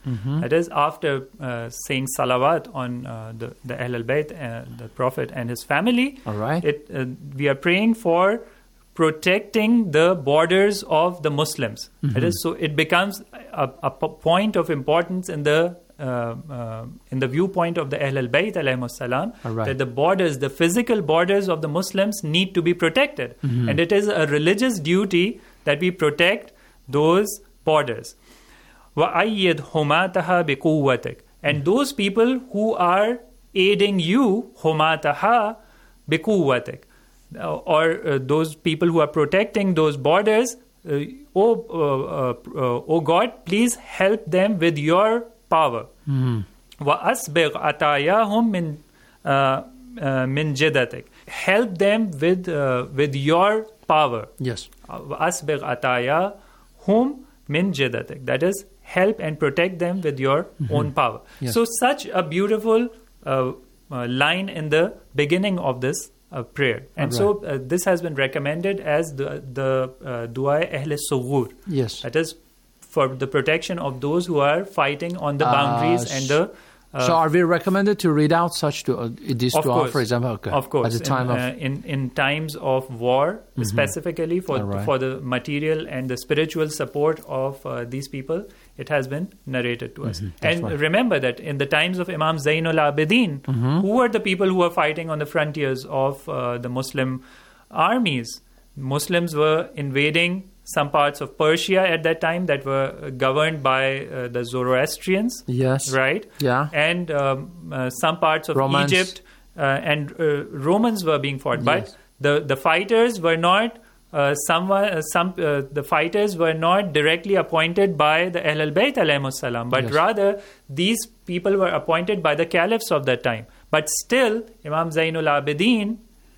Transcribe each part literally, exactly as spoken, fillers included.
Mm-hmm. That is, after uh, saying salawat on uh, the, the Ahl al-Bayt, uh, the Prophet and his family, All right. it, uh, we are praying for protecting the borders of the Muslims. Mm-hmm. That is, so it becomes a, a p- point of importance in the uh, uh, in the viewpoint of the Ahl al-Bayt alayhimus salam, All right. that the borders, the physical borders of the Muslims need to be protected. Mm-hmm. And it is a religious duty that we protect those borders. وَأَيِّدْ حُمَاتَهَا بِقُوَّتِكَ. And those people who are aiding you, حُمَاتَهَا بِقُوَّتِكَ, or uh, those people who are protecting those borders, uh, oh, uh, uh, oh God, please help them with your power. Mm-hmm. وَأَسْبِغْ عَطَايَاهُمْ مِنْ uh, uh, min jidatik. Help them with uh, with your power. Yes. وَأَسْبِغْ عَطَايَاهُمْ min jidatik. That is, help and protect them with your mm-hmm. own power. Yes. So such a beautiful uh, uh, line in the beginning of this uh, prayer. And right. so uh, this has been recommended as the, the uh, Dua Ahl al-Sughur. Yes. That is for the protection of those who are fighting on the boundaries uh, and the... Uh, so are we recommended to read out such to, uh, this of dua, course, for example? Okay. Of course. At the time in, of... uh, in, in times of war, mm-hmm. specifically for, right. for the material and the spiritual support of uh, these people, it has been narrated to us. Mm-hmm. And right. remember that in the times of Imam Zainul Abidin, mm-hmm. who were the people who were fighting on the frontiers of uh, the Muslim armies? Muslims were invading some parts of Persia at that time that were governed by uh, the Zoroastrians. Yes. Right? Yeah. And um, uh, some parts of Romans. Egypt uh, and uh, Romans were being fought. Yes. But the, the fighters were not uh, someone, uh, some uh, the fighters were not directly appointed by the Ahl al-Bayt alayhimus salam, but yes. rather these people were appointed by the caliphs of that time. But still, Imam Zainul Abidin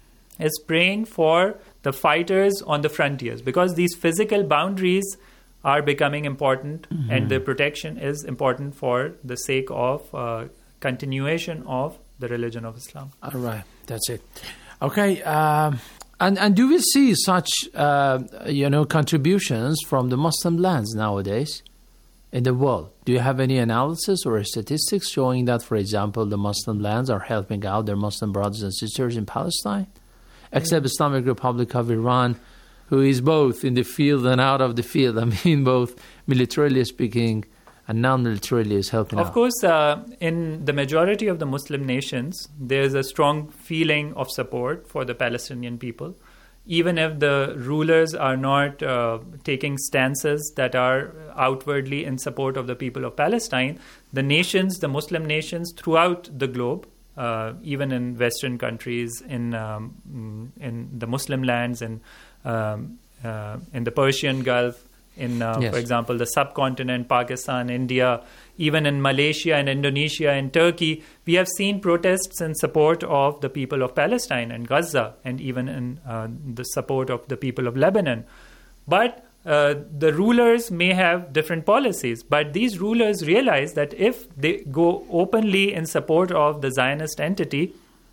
is praying for the fighters on the frontiers, because these physical boundaries are becoming important, mm-hmm. and the protection is important for the sake of uh, continuation of the religion of Islam. All right, that's it. Okay, um, and and do we see such uh, you know contributions from the Muslim lands nowadays in the world? Do you have any analysis or statistics showing that, for example, the Muslim lands are helping out their Muslim brothers and sisters in Palestine? Except Islamic Republic of Iran, who is both in the field and out of the field. I mean, both militarily speaking and non-militarily is helping out. out. Of course, uh, in the majority of the Muslim nations, there's a strong feeling of support for the Palestinian people. Even if the rulers are not uh, taking stances that are outwardly in support of the people of Palestine, the nations, the Muslim nations throughout the globe, Uh, even in Western countries, in um, in the Muslim lands, and um, uh, in the Persian Gulf, in uh, yes. for example the subcontinent, Pakistan, India, even in Malaysia and Indonesia and Turkey, we have seen protests in support of the people of Palestine and Gaza, and even in uh, the support of the people of Lebanon. But Uh, the rulers may have different policies, but these rulers realize that if they go openly in support of the Zionist entity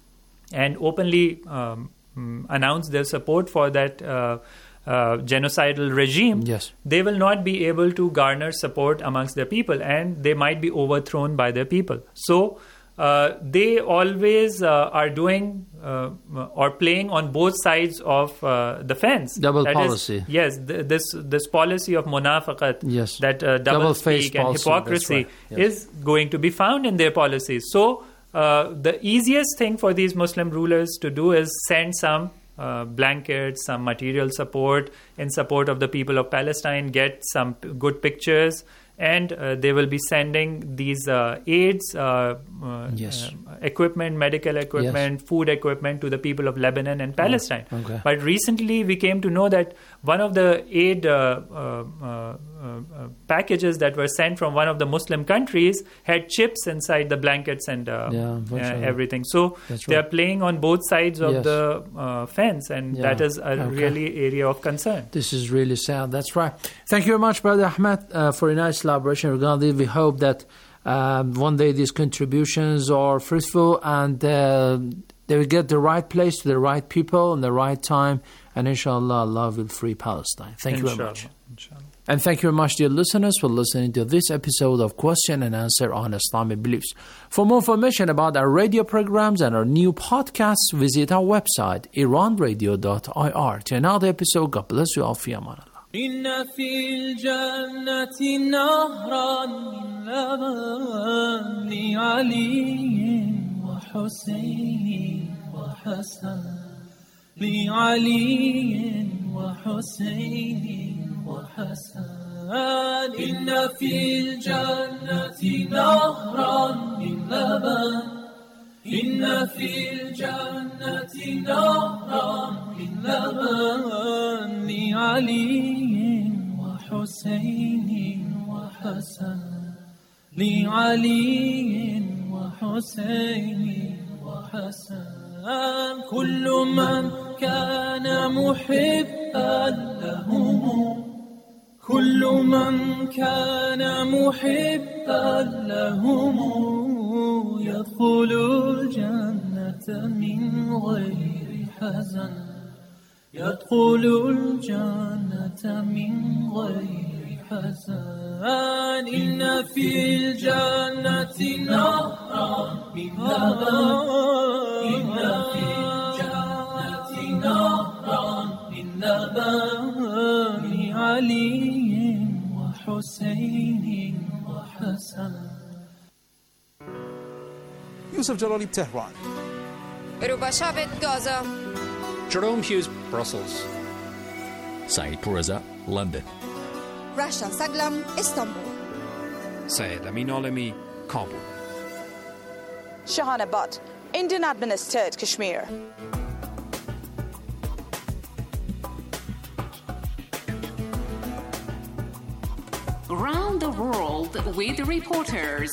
and openly um, announce their support for that uh, uh, genocidal regime, yes. they will not be able to garner support amongst their people, and they might be overthrown by their people. So Uh, they always uh, are doing uh, or playing on both sides of uh, the fence. Double that policy. Is, yes, th- this this policy of munafaqat, yes. that uh, double, double speak and policy, hypocrisy right. yes. is going to be found in their policies. So uh, the easiest thing for these Muslim rulers to do is send some uh, blankets, some material support in support of the people of Palestine, get some p- good pictures, and uh, they will be sending these uh, aids, uh, uh, yes. uh, equipment, medical equipment, yes. food equipment to the people of Lebanon and Palestine. Oh, okay. But recently we came to know that one of the aid uh, uh, uh, uh, packages that were sent from one of the Muslim countries had chips inside the blankets and uh, yeah, uh, everything. So That's they right. are playing on both sides of yes. the uh, fence, and yeah. that is a okay. really area of concern. This is really sad. That's right. Thank you very much, Brother Ahmed, uh, for a nice elaboration regarding. We hope that um, one day these contributions are fruitful and uh, they will get the right place to the right people in the right time, and inshallah Allah will free Palestine. Thank Inshallah. you very much. Inshallah. And thank you very much, dear listeners, for listening to this episode of Question and Answer on Islamic Beliefs. For more information about our radio programs and our new podcasts, visit our website, iran radio dot I R. To another episode, God bless you all. Fi aman Allah. إن في الجنة نهرا من لبن لعلي وحسين وحسن لعلي وحسين وحسن إن في الجنة نهرا من لبن إن في الجنة نهرا من لبن لعلي وحسين وحسن لعلي وحسين وحسن كل من كان محبا لهم كل من كان محبا لهم يدخل الجنة من غير حزن يدخل الجنة من غير حزن إن في الجنة نهرا من لبن إن في الجنة نهرا من لبن لعلي وحسين وحسن. Yusuf Jalali, Tehran. Ruba Shabit, Gaza. Jerome Hughes, Brussels. Saeed Pourreza, London. Rasha Saglam, Istanbul. Syed Amin Alami, Kabul. Shahana Butt, Indian administered Kashmir. Around the world with reporters.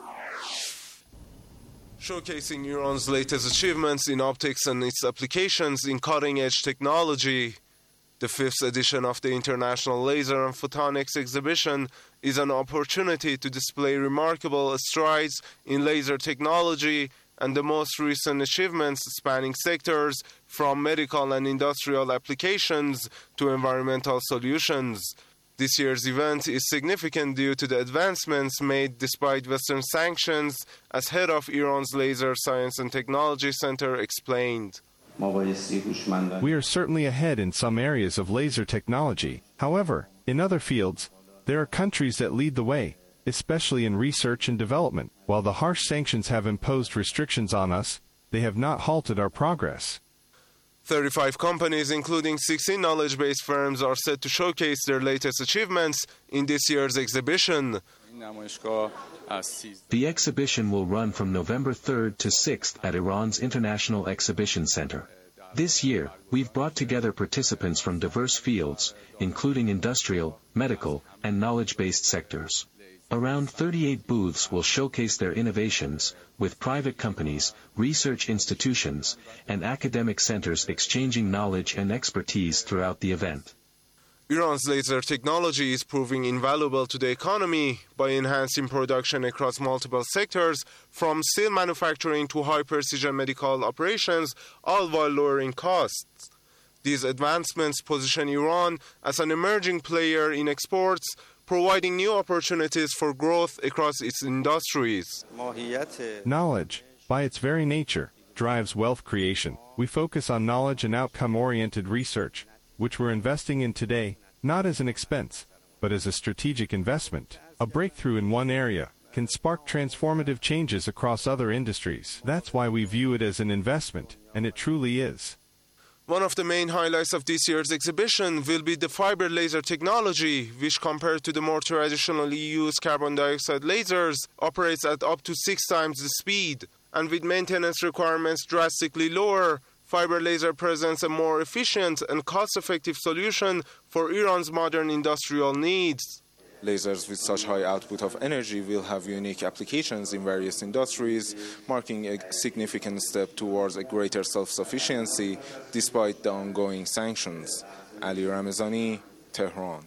Showcasing Iran's latest achievements in optics and its applications in cutting-edge technology, the fifth edition of the International Laser and Photonics Exhibition is an opportunity to display remarkable strides in laser technology and the most recent achievements spanning sectors from medical and industrial applications to environmental solutions. This year's event is significant due to the advancements made despite Western sanctions, as head of Iran's Laser Science and Technology Center explained. We are certainly ahead in some areas of laser technology. However, in other fields, there are countries that lead the way, especially in research and development. While the harsh sanctions have imposed restrictions on us, they have not halted our progress. thirty-five companies, including sixteen knowledge-based firms, are set to showcase their latest achievements in this year's exhibition. The exhibition will run from November third to sixth at Iran's International Exhibition Center. This year, we've brought together participants from diverse fields, including industrial, medical, and knowledge-based sectors. Around thirty-eight booths will showcase their innovations, with private companies, research institutions, and academic centers exchanging knowledge and expertise throughout the event. Iran's laser technology is proving invaluable to the economy by enhancing production across multiple sectors, from steel manufacturing to high-precision medical operations, all while lowering costs. These advancements position Iran as an emerging player in exports, providing new opportunities for growth across its industries. Knowledge, by its very nature, drives wealth creation. We focus on knowledge and outcome-oriented research, which we're investing in today, not as an expense, but as a strategic investment. A breakthrough in one area can spark transformative changes across other industries. That's why we view it as an investment, and it truly is. One of the main highlights of this year's exhibition will be the fiber laser technology, which compared to the more traditionally used carbon dioxide lasers, operates at up to six times the speed. And with maintenance requirements drastically lower, fiber laser presents a more efficient and cost-effective solution for Iran's modern industrial needs. Lasers with such high output of energy will have unique applications in various industries, marking a significant step towards a greater self-sufficiency despite the ongoing sanctions. Ali Ramazani, Tehran.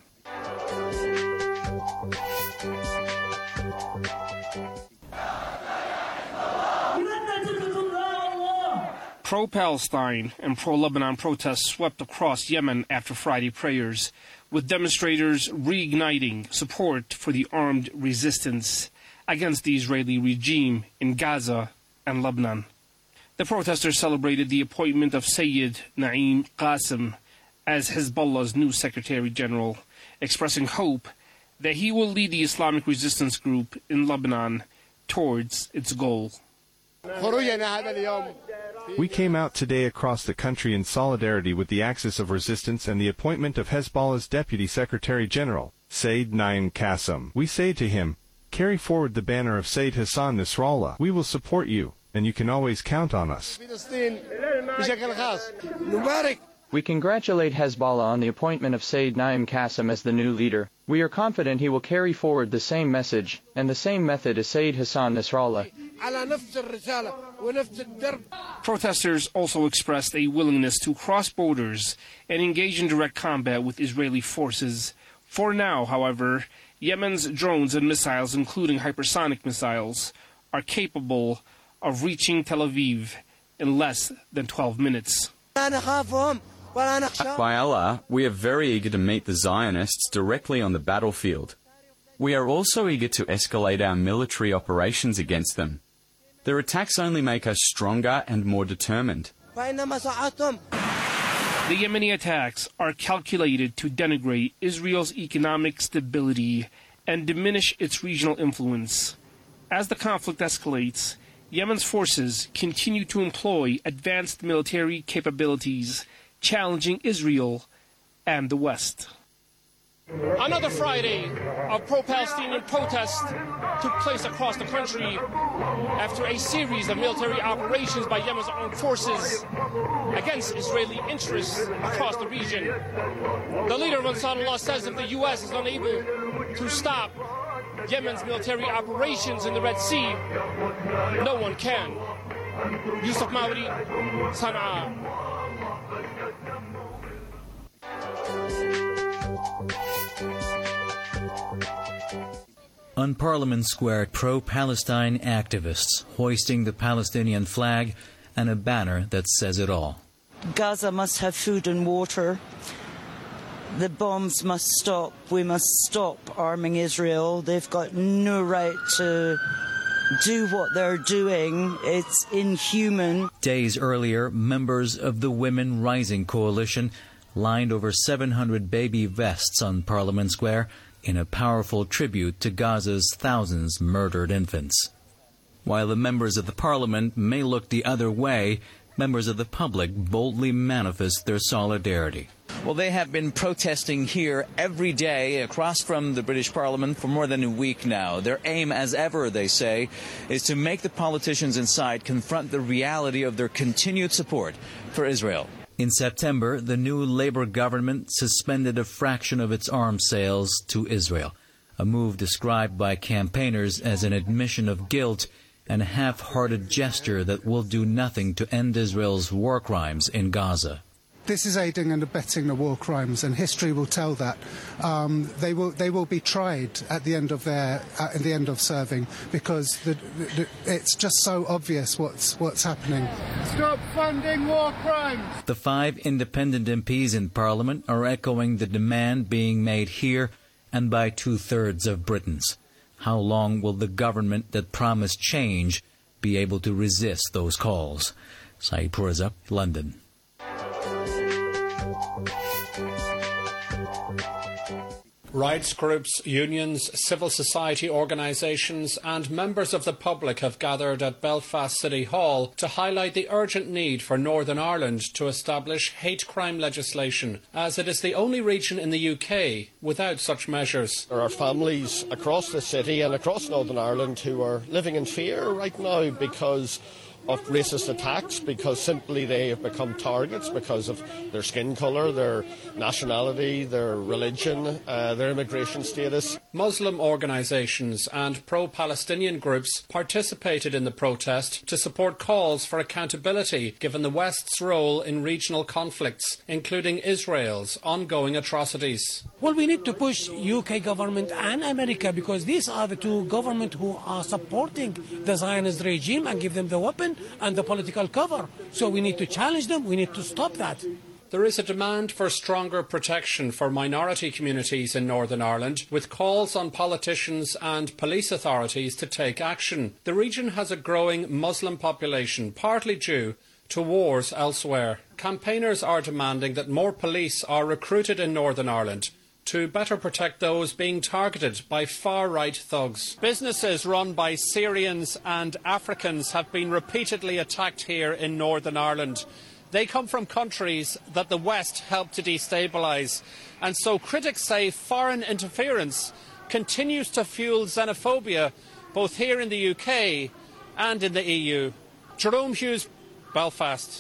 Pro-Palestine and pro-Lebanon protests swept across Yemen after Friday prayers. with demonstrators reigniting support for the armed resistance against the Israeli regime in Gaza and Lebanon. The protesters celebrated the appointment of Sayyid Naim Qassem as Hezbollah's new Secretary General, expressing hope that he will lead the Islamic resistance group in Lebanon towards its goal. We came out today across the country in solidarity with the Axis of Resistance and the appointment of Hezbollah's Deputy Secretary General, Sayyid Naim Qassem. We say to him, carry forward the banner of Sayyid Hassan Nasrallah. We will support you, and you can always count on us. We congratulate Hezbollah on the appointment of Sayyid Naim Qassem as the new leader. We are confident he will carry forward the same message and the same method as Sayyid Hassan Nasrallah. Protesters also expressed a willingness to cross borders and engage in direct combat with Israeli forces. For now, however, Yemen's drones and missiles, including hypersonic missiles, are capable of reaching Tel Aviv in less than twelve minutes. By Allah, we are very eager to meet the Zionists directly on the battlefield. We are also eager to escalate our military operations against them. Their attacks only make us stronger and more determined. The Yemeni attacks are calculated to denigrate Israel's economic stability and diminish its regional influence. As the conflict escalates, Yemen's forces continue to employ advanced military capabilities, challenging Israel and the West. Another Friday of pro-Palestinian protests took place across the country after a series of military operations by Yemen's armed forces against Israeli interests across the region. The leader of Ansarullah says if the U S is unable to stop Yemen's military operations in the Red Sea, no one can. Yusuf Mawri, Sana'a. On Parliament Square, pro-Palestine activists hoisting the Palestinian flag and a banner that says it all. Gaza must have food and water. The bombs must stop. We must stop arming Israel. They've got no right to do what they're doing. It's inhuman. Days earlier, members of the Women Rising Coalition lined over seven hundred baby vests on Parliament Square in a powerful tribute to Gaza's thousands murdered infants. While the members of the parliament may look the other way, members of the public boldly manifest their solidarity. Well, they have been protesting here every day across from the British Parliament for more than a week now. Their aim, as ever, they say, is to make the politicians inside confront the reality of their continued support for Israel. In September, the new Labour government suspended a fraction of its arms sales to Israel, a move described by campaigners as an admission of guilt and a half-hearted gesture that will do nothing to end Israel's war crimes in Gaza. This is aiding and abetting the war crimes, and history will tell that. Um, they will they will be tried at the end of their at the end of serving, because the, the, it's just so obvious what's what's happening. Stop funding war crimes. The five independent M Ps in Parliament are echoing the demand being made here and by two-thirds of Britons. How long will the government that promised change be able to resist those calls? Saeed Pourreza, London. Rights groups, unions, civil society organisations and members of the public have gathered at Belfast City Hall to highlight the urgent need for Northern Ireland to establish hate crime legislation, as it is the only region in the U K without such measures. There are families across the city and across Northern Ireland who are living in fear right now because of racist attacks, because simply they have become targets because of their skin colour, their nationality, their religion, uh, their immigration status. Muslim organisations and pro-Palestinian groups participated in the protest to support calls for accountability given the West's role in regional conflicts, including Israel's ongoing atrocities. Well, we need to push U K government and America, because these are the two governments who are supporting the Zionist regime and give them the weapon and the political cover. So we need to challenge them. We need to stop that. There is a demand for stronger protection for minority communities in Northern Ireland, with calls on politicians and police authorities to take action. The region has a growing Muslim population, partly due to wars elsewhere. Campaigners are demanding that more police are recruited in Northern Ireland to better protect those being targeted by far-right thugs. Businesses run by Syrians and Africans have been repeatedly attacked here in Northern Ireland. They come from countries that the West helped to destabilise, and so critics say foreign interference continues to fuel xenophobia both here in the U K and in the E U. Jerome Hughes, Belfast.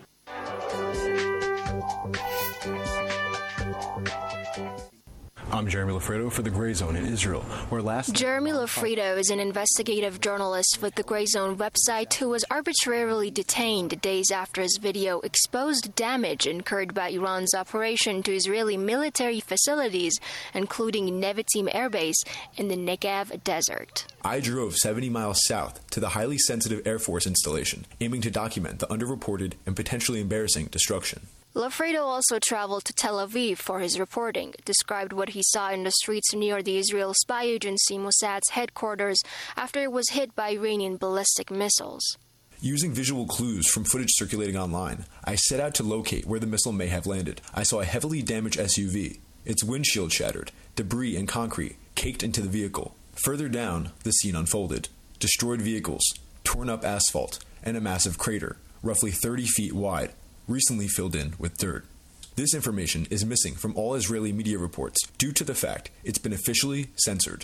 I'm Jeremy Lafredo for The Grey Zone in Israel, where last... Jeremy Lafredo is an investigative journalist with the Grey Zone website who was arbitrarily detained days after his video exposed damage incurred by Iran's operation to Israeli military facilities, including Nevatim Air Base in the Negev Desert. I drove seventy miles south to the highly sensitive Air Force installation, aiming to document the underreported and potentially embarrassing destruction. Lafredo also traveled to Tel Aviv for his reporting, described what he saw in the streets near the Israel spy agency Mossad's headquarters after it was hit by Iranian ballistic missiles. Using visual clues from footage circulating online, I set out to locate where the missile may have landed. I saw a heavily damaged S U V, its windshield shattered, debris and concrete caked into the vehicle. Further down, the scene unfolded. Destroyed vehicles, torn up asphalt, and a massive crater, roughly thirty feet wide, recently filled in with dirt. This information is missing from all Israeli media reports due to the fact it's been officially censored.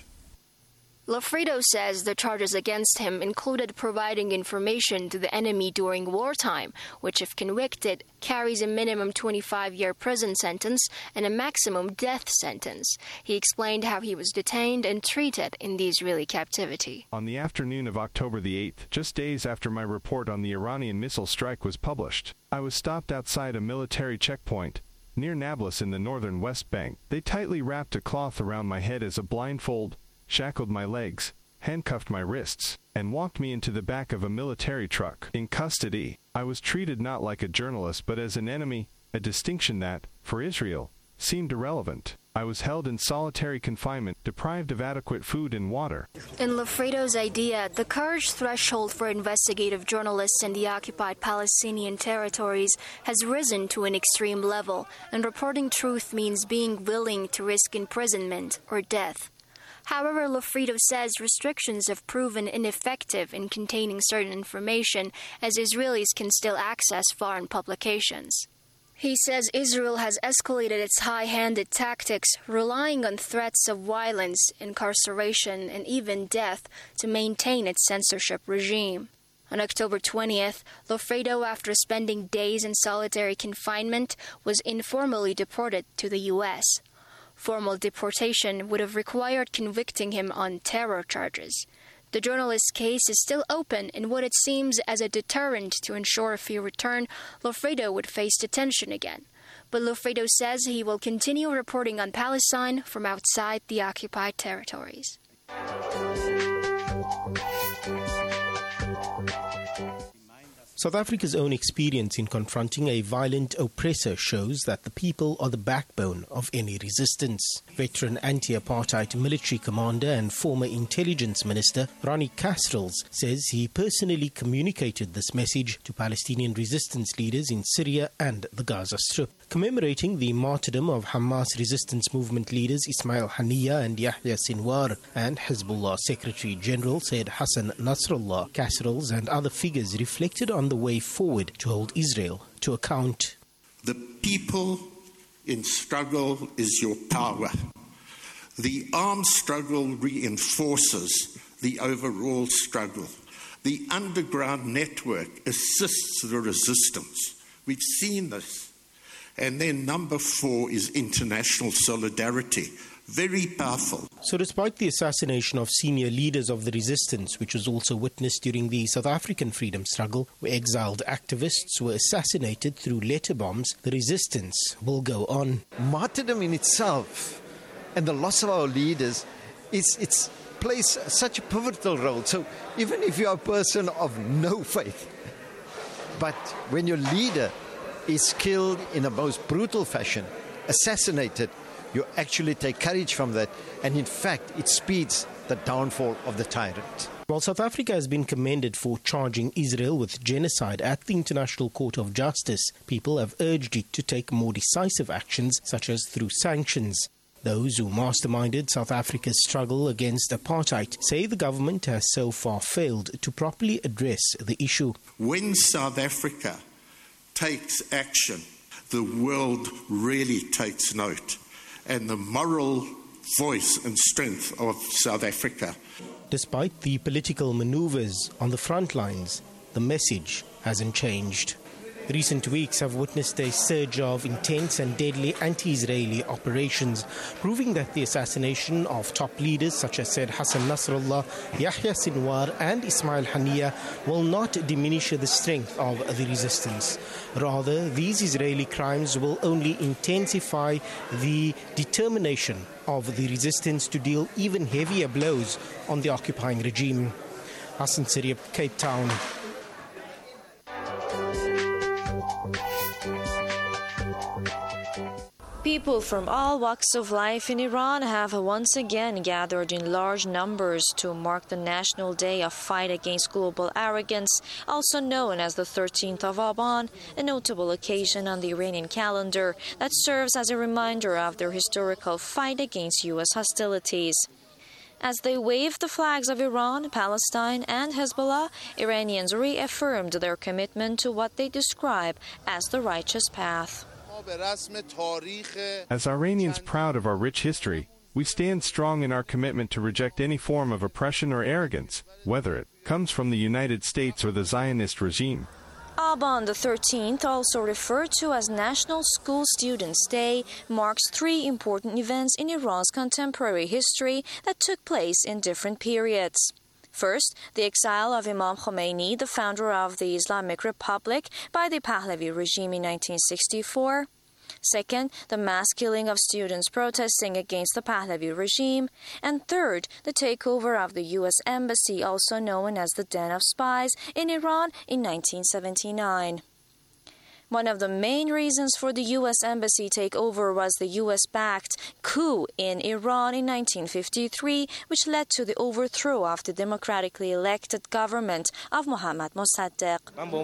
Lafredo says the charges against him included providing information to the enemy during wartime, which, if convicted, carries a minimum twenty-five-year prison sentence and a maximum death sentence. He explained how he was detained and treated in the Israeli captivity. On the afternoon of October the eighth, just days after my report on the Iranian missile strike was published, I was stopped outside a military checkpoint near Nablus in the northern West Bank. They tightly wrapped a cloth around my head as a blindfold, shackled my legs, handcuffed my wrists, and walked me into the back of a military truck. In custody, I was treated not like a journalist but as an enemy, a distinction that, for Israel, seemed irrelevant. I was held in solitary confinement, deprived of adequate food and water. In Lafredo's idea, the courage threshold for investigative journalists in the occupied Palestinian territories has risen to an extreme level, and reporting truth means being willing to risk imprisonment or death. However, Lafredo says restrictions have proven ineffective in containing certain information, as Israelis can still access foreign publications. He says Israel has escalated its high-handed tactics, relying on threats of violence, incarceration, and even death to maintain its censorship regime. On October twentieth, Lafredo, after spending days in solitary confinement, was informally deported to the U S Formal deportation would have required convicting him on terror charges. The journalist's case is still open in what it seems as a deterrent to ensure if he returned, Lafredo would face detention again. But Lafredo says he will continue reporting on Palestine from outside the occupied territories. South Africa's own experience in confronting a violent oppressor shows that the people are the backbone of any resistance. Veteran anti-apartheid military commander and former intelligence minister Ronnie Kasrils says he personally communicated this message to Palestinian resistance leaders in Syria and the Gaza Strip. Commemorating the martyrdom of Hamas resistance movement leaders Ismail Haniyeh and Yahya Sinwar and Hezbollah Secretary General Sayyid Hassan Nasrallah, Kasrils and other figures reflected on the way forward to hold Israel to account. The people in struggle is your power. The armed struggle reinforces the overall struggle. The underground network assists the resistance. We've seen this. And then number four is international solidarity. Very powerful. So despite the assassination of senior leaders of the resistance, which was also witnessed during the South African freedom struggle, where exiled activists were assassinated through letter bombs, the resistance will go on. Martyrdom in itself and the loss of our leaders, it's, it's plays such a pivotal role. So even if you're a person of no faith, but when your leader is killed in the most brutal fashion, assassinated, you actually take courage from that, and in fact, it speeds the downfall of the tyrant. While South Africa has been commended for charging Israel with genocide at the International Court of Justice, people have urged it to take more decisive actions, such as through sanctions. Those who masterminded South Africa's struggle against apartheid say the government has so far failed to properly address the issue. When South Africa takes action, the world really takes note, and the moral voice and strength of South Africa. Despite the political maneuvers on the front lines, the message hasn't changed. Recent weeks have witnessed a surge of intense and deadly anti-Israeli operations, proving that the assassination of top leaders such as Said Hassan Nasrallah, Yahya Sinwar and Ismail Haniyeh will not diminish the strength of the resistance. Rather, these Israeli crimes will only intensify the determination of the resistance to deal even heavier blows on the occupying regime. Hassan Siriab, Cape Town. People from all walks of life in Iran have once again gathered in large numbers to mark the National Day of Fight Against Global Arrogance, also known as the thirteenth of Aban, a notable occasion on the Iranian calendar that serves as a reminder of their historical fight against U S hostilities. As they waved the flags of Iran, Palestine, and Hezbollah, Iranians reaffirmed their commitment to what they describe as the righteous path. As Iranians proud of our rich history, we stand strong in our commitment to reject any form of oppression or arrogance, whether it comes from the United States or the Zionist regime. Aban the thirteenth, also referred to as National School Students' Day, marks three important events in Iran's contemporary history that took place in different periods. First, the exile of Imam Khomeini, the founder of the Islamic Republic, by the Pahlavi regime in nineteen sixty-four. Second, the mass killing of students protesting against the Pahlavi regime. And third, the takeover of the U S Embassy, also known as the Den of Spies, in Iran in nineteen seventy-nine. One of the main reasons for the U S Embassy takeover was the U S-backed coup in Iran in nineteen fifty-three, which led to the overthrow of the democratically elected government of Mohammad Mossadegh.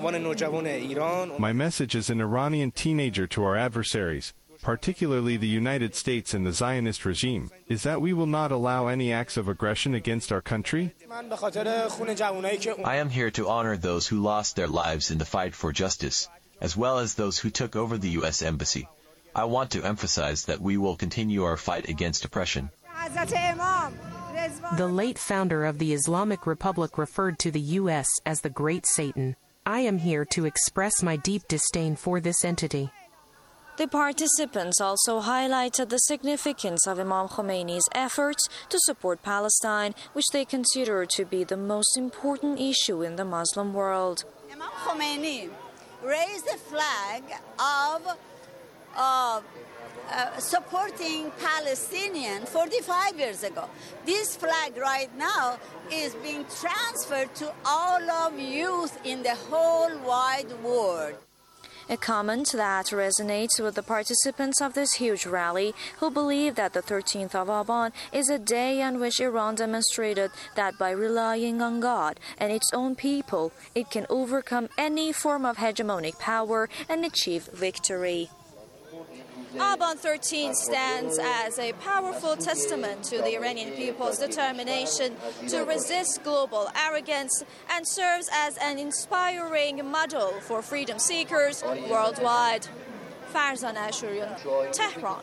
My message as an Iranian teenager to our adversaries, particularly the United States and the Zionist regime, is that we will not allow any acts of aggression against our country. I am here to honor those who lost their lives in the fight for justice, as well as those who took over the U S Embassy. I want to emphasize that we will continue our fight against oppression. The late founder of the Islamic Republic referred to the U S as the Great Satan. I am here to express my deep disdain for this entity. The participants also highlighted the significance of Imam Khomeini's efforts to support Palestine, which they consider to be the most important issue in the Muslim world. Imam Khomeini raised the flag of uh, uh, supporting Palestinians forty-five years ago. This flag right now is being transferred to all of youth in the whole wide world. A comment that resonates with the participants of this huge rally, who believe that the thirteenth of Aban is a day on which Iran demonstrated that by relying on God and its own people, it can overcome any form of hegemonic power and achieve victory. Aban thirteen stands as a powerful testament to the Iranian people's determination to resist global arrogance and serves as an inspiring model for freedom seekers worldwide. Farzan Ashurian, Tehran.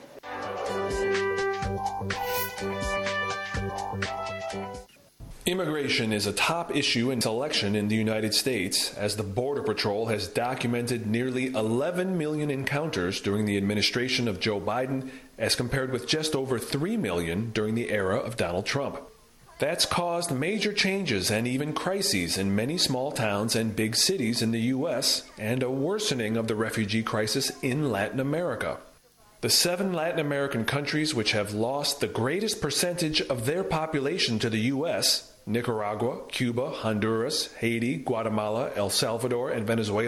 Immigration is a top issue in election in the United States, as the Border Patrol has documented nearly eleven million encounters during the administration of Joe Biden, as compared with just over three million during the era of Donald Trump. That's caused major changes and even crises in many small towns and big cities in the U S, and a worsening of the refugee crisis in Latin America. The seven Latin American countries which have lost the greatest percentage of their population to the U S, Nicaragua, Cuba, Honduras, Haiti, Guatemala, El Salvador, and Venezuela,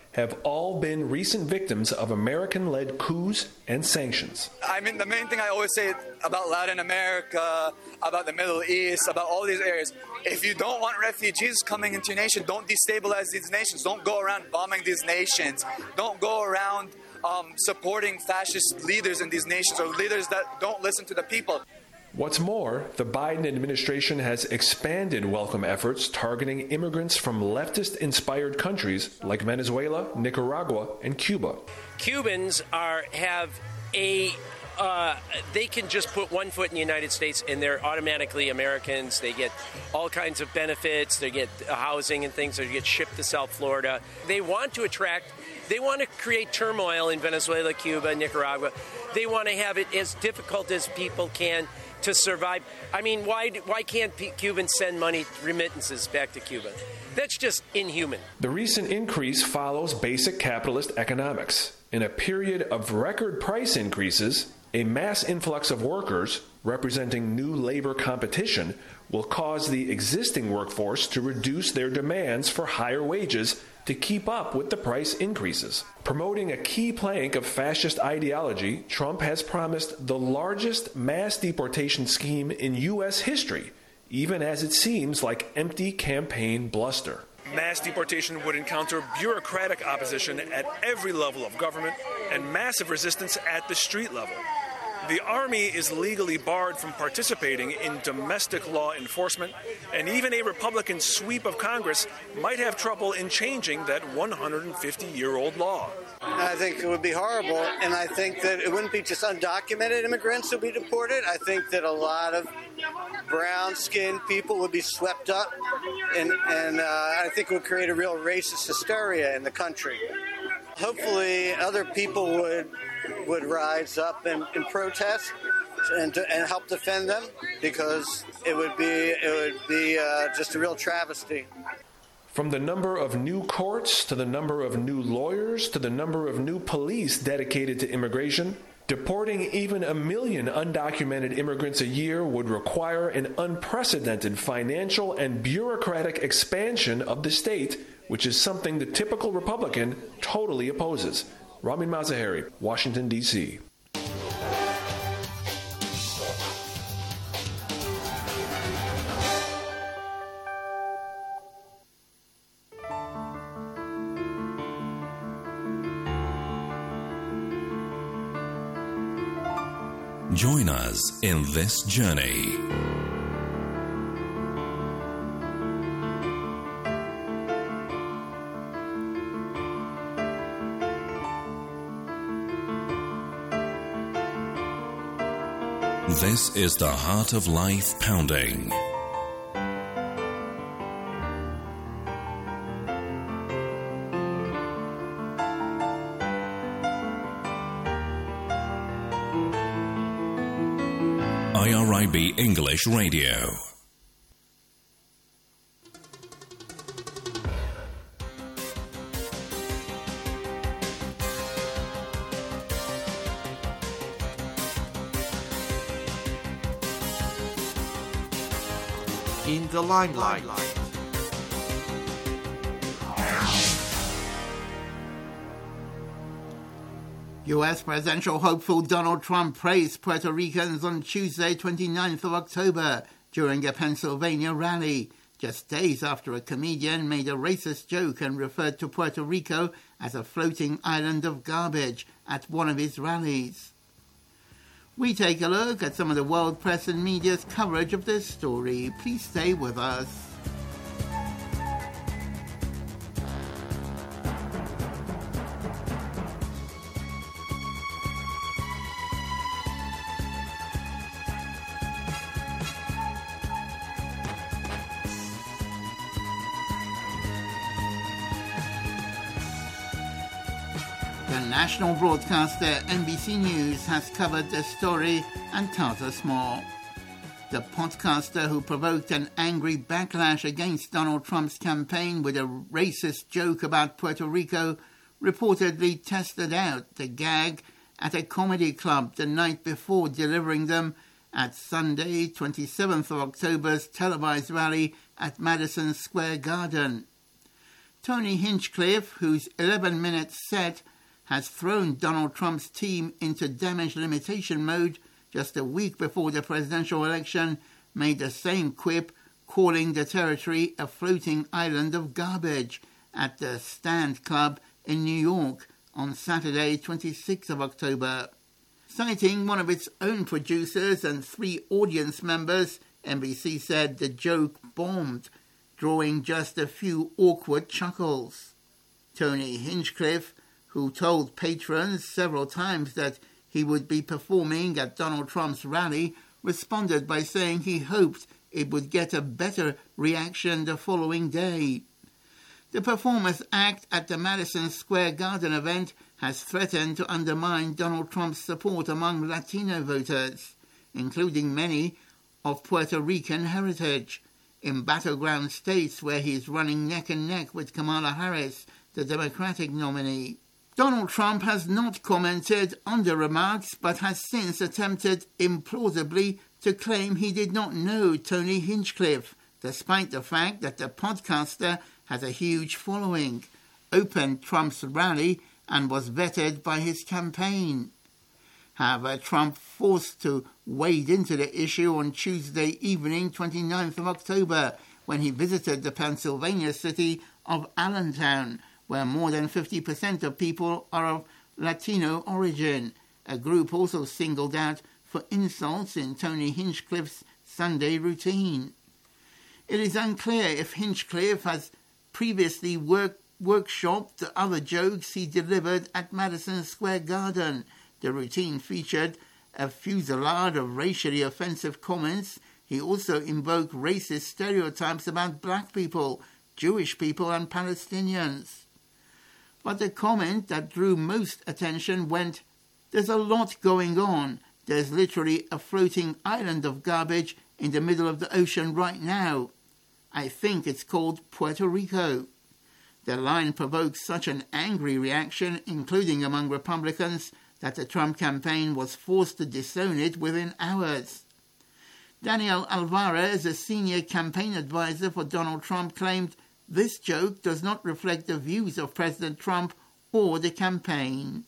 have all been recent victims of American-led coups and sanctions. I mean, the main thing I always say about Latin America, about the Middle East, about all these areas, if you don't want refugees coming into your nation, don't destabilize these nations. Don't go around bombing these nations. Don't go around um, supporting fascist leaders in these nations or leaders that don't listen to the people. What's more, the Biden administration has expanded welcome efforts targeting immigrants from leftist-inspired countries like Venezuela, Nicaragua, and Cuba. Cubans are have a uh, they can just put one foot in the United States and they're automatically Americans. They get all kinds of benefits. They get housing and things. They get shipped to South Florida. They want to attract. They want to create turmoil in Venezuela, Cuba, Nicaragua. They want to have it as difficult as people can to survive. I mean, why why can't Cubans send money, remittances back to Cuba? That's just inhuman. The recent increase follows basic capitalist economics. In a period of record price increases, a mass influx of workers, representing new labor competition, will cause the existing workforce to reduce their demands for higher wages to keep up with the price increases. Promoting a key plank of fascist ideology, Trump has promised the largest mass deportation scheme in U S history, even as it seems like empty campaign bluster. Mass deportation would encounter bureaucratic opposition at every level of government and massive resistance at the street level. The Army is legally barred from participating in domestic law enforcement, and even a Republican sweep of Congress might have trouble in changing that one hundred fifty-year-old law. I think it would be horrible, and I think that it wouldn't be just undocumented immigrants who would be deported. I think that a lot of brown-skinned people would be swept up, and, and uh, I think it would create a real racist hysteria in the country. Hopefully, other people would would rise up and, and protest and to, and help defend them, because it would be it would be uh, just a real travesty. From the number of new courts to the number of new lawyers to the number of new police dedicated to immigration, deporting even a million undocumented immigrants a year would require an unprecedented financial and bureaucratic expansion of the state, which is something the typical Republican totally opposes. Ramin Mazaheri, Washington, D C Join us in this journey. This is the Heart of Life Pounding. I R I B English Radio. In the limelight. U S presidential hopeful Donald Trump praised Puerto Ricans on Tuesday, twenty-ninth of October, during a Pennsylvania rally, just days after a comedian made a racist joke and referred to Puerto Rico as a floating island of garbage at one of his rallies. We take a look at some of the world press and media's coverage of this story. Please stay with us. The national broadcaster N B C News has covered the story and tells us more. The podcaster who provoked an angry backlash against Donald Trump's campaign with a racist joke about Puerto Rico reportedly tested out the gag at a comedy club the night before delivering them at Sunday, twenty-seventh of October's televised rally at Madison Square Garden. Tony Hinchcliffe, whose eleven-minute set has thrown Donald Trump's team into damage limitation mode just a week before the presidential election, made the same quip, calling the territory a floating island of garbage at the Stand Club in New York on Saturday, twenty-sixth of October. Citing one of its own producers and three audience members, N B C said the joke bombed, drawing just a few awkward chuckles. Tony Hinchcliffe, who told patrons several times that he would be performing at Donald Trump's rally, responded by saying he hoped it would get a better reaction the following day. The performers act at the Madison Square Garden event has threatened to undermine Donald Trump's support among Latino voters, including many of Puerto Rican heritage, in battleground states where he is running neck and neck with Kamala Harris, the Democratic nominee. Donald Trump has not commented on the remarks, but has since attempted implausibly to claim he did not know Tony Hinchcliffe, despite the fact that the podcaster has a huge following, opened Trump's rally, and was vetted by his campaign. However, Trump forced to wade into the issue on Tuesday evening, twenty-ninth of October, when he visited the Pennsylvania city of Allentown, where more than fifty percent of people are of Latino origin, a group also singled out for insults in Tony Hinchcliffe's Sunday routine. It is unclear if Hinchcliffe has previously work, workshopped the other jokes he delivered at Madison Square Garden. The routine featured a fusillade of racially offensive comments. He also invoked racist stereotypes about black people, Jewish people and Palestinians. But the comment that drew most attention went, "There's a lot going on. There's literally a floating island of garbage in the middle of the ocean right now. I think it's called Puerto Rico." The line provoked such an angry reaction, including among Republicans, that the Trump campaign was forced to disown it within hours. Daniel Alvarez, a senior campaign advisor for Donald Trump, claimed this joke does not reflect the views of President Trump or the campaign.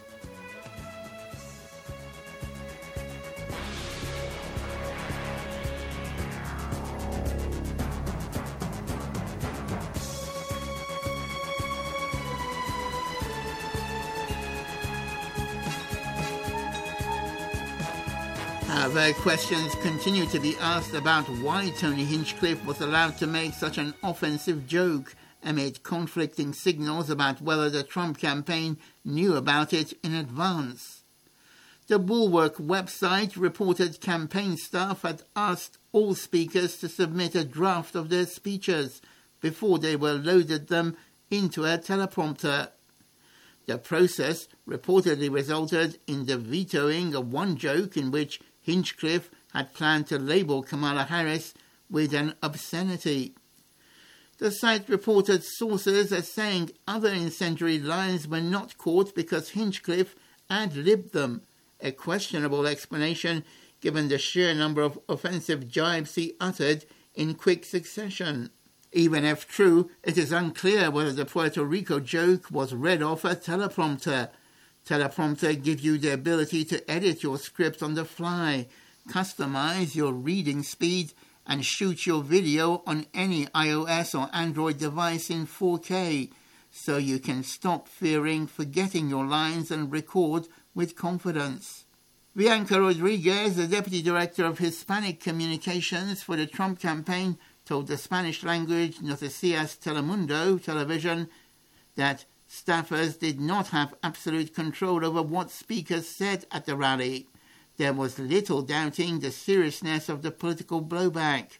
However, questions continue to be asked about why Tony Hinchcliffe was allowed to make such an offensive joke amid conflicting signals about whether the Trump campaign knew about it in advance. The Bulwark website reported campaign staff had asked all speakers to submit a draft of their speeches before they were loaded them into a teleprompter. The process reportedly resulted in the vetoing of one joke in which Hinchcliffe had planned to label Kamala Harris with an obscenity. The site reported sources as saying other incendiary lines were not caught because Hinchcliffe ad-libbed them, a questionable explanation given the sheer number of offensive jibes he uttered in quick succession. Even if true, it is unclear whether the Puerto Rico joke was read off a teleprompter. Teleprompter gives you the ability to edit your script on the fly, customize your reading speed, and shoot your video on any iOS or Android device in four K, so you can stop fearing forgetting your lines and record with confidence. Bianca Rodriguez, the Deputy Director of Hispanic Communications for the Trump campaign, told the Spanish-language Noticias Telemundo television that staffers did not have absolute control over what speakers said at the rally. There was little doubting the seriousness of the political blowback.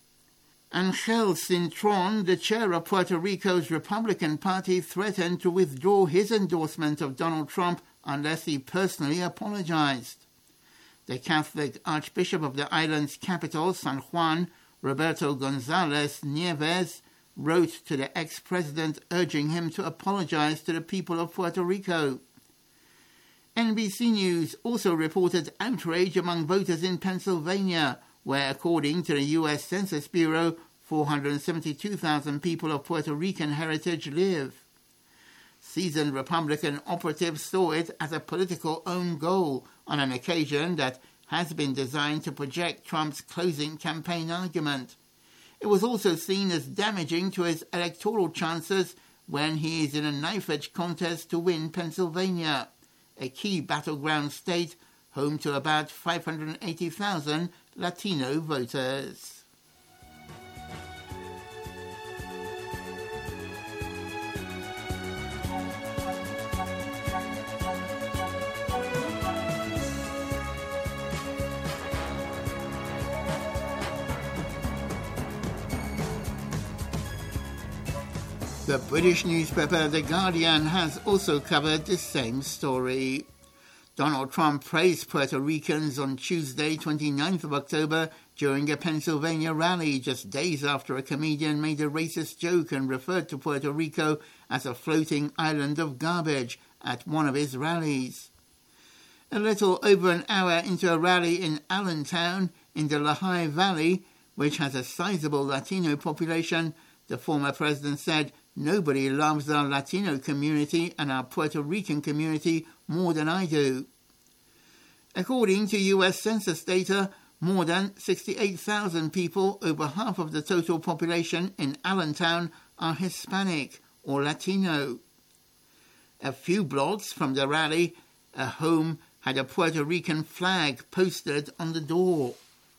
Angel Cintron, the chair of Puerto Rico's Republican Party, threatened to withdraw his endorsement of Donald Trump unless he personally apologized. The Catholic Archbishop of the island's capital, San Juan, Roberto González Nieves, wrote to the ex-president urging him to apologize to the people of Puerto Rico. N B C News also reported outrage among voters in Pennsylvania, where, according to the U S Census Bureau, four hundred seventy-two thousand people of Puerto Rican heritage live. Seasoned Republican operatives saw it as a political own goal on an occasion that has been designed to project Trump's closing campaign argument. It was also seen as damaging to his electoral chances when he is in a knife-edge contest to win Pennsylvania, a key battleground state home to about five hundred eighty thousand Latino voters. The British newspaper The Guardian has also covered the same story. Donald Trump praised Puerto Ricans on Tuesday, twenty-ninth of October, during a Pennsylvania rally, just days after a comedian made a racist joke and referred to Puerto Rico as a floating island of garbage at one of his rallies. A little over an hour into a rally in Allentown, in the Lehigh Valley, which has a sizable Latino population, the former president said, "Nobody loves our Latino community and our Puerto Rican community more than I do." According to U S Census data, more than sixty-eight thousand people, over half of the total population in Allentown, are Hispanic or Latino. A few blocks from the rally, a home had a Puerto Rican flag posted on the door.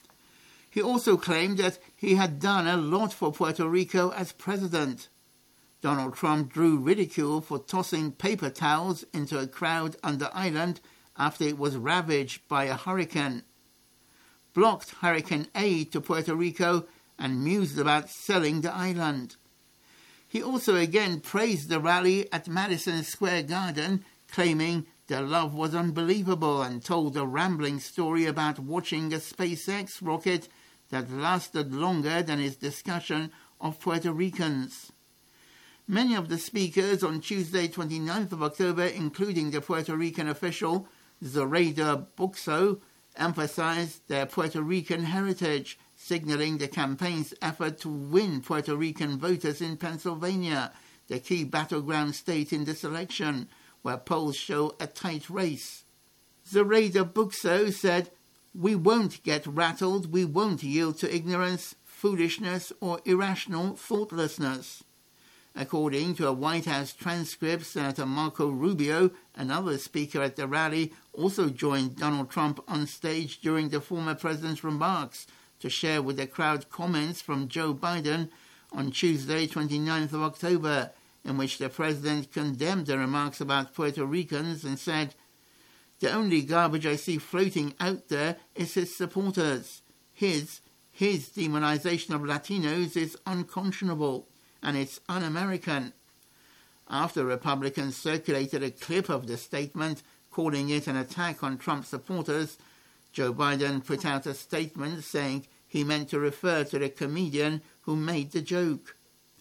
He also claimed that he had done a lot for Puerto Rico as president. Donald Trump drew ridicule for tossing paper towels into a crowd on the island after it was ravaged by a hurricane, blocked hurricane aid to Puerto Rico, and mused about selling the island. He also again praised the rally at Madison Square Garden, claiming the love was unbelievable, and told a rambling story about watching a SpaceX rocket that lasted longer than his discussion of Puerto Ricans. Many of the speakers on Tuesday, twenty-ninth of October, including the Puerto Rican official Zoraida Buxo, emphasized their Puerto Rican heritage, signaling the campaign's effort to win Puerto Rican voters in Pennsylvania, the key battleground state in this election, where polls show a tight race. Zoraida Buxo said, "We won't get rattled, we won't yield to ignorance, foolishness, or irrational thoughtlessness." According to a White House transcript, Senator Marco Rubio, another speaker at the rally, also joined Donald Trump on stage during the former president's remarks to share with the crowd comments from Joe Biden on Tuesday, twenty-ninth of October, in which the president condemned the remarks about Puerto Ricans and said, "The only garbage I see floating out there is his supporters. His, his demonization of Latinos is unconscionable, and it's un-American." After Republicans circulated a clip of the statement, calling it an attack on Trump supporters, Joe Biden put out a statement saying he meant to refer to the comedian who made the joke.